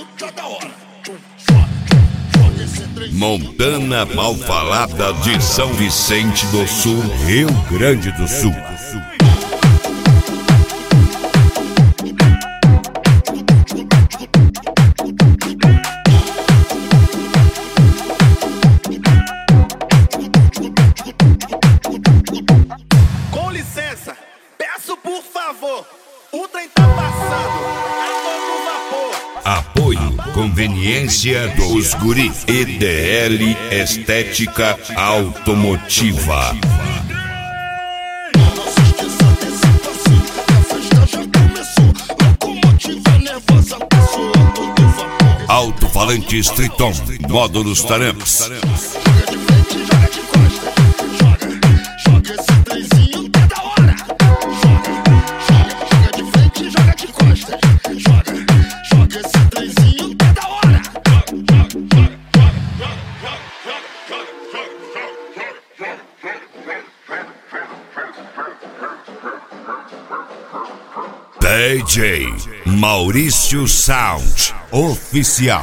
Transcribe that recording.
Montana Malfalada de São Vicente do Sul, Rio Grande do Sul. Com licença, peço por favor, o trem tá passando a todo vapor. Apoio, conveniência dos guri. EDL Estética Automotiva. Alto-falantes Triton, módulos Taramps. DJ Maurício Sound Oficial.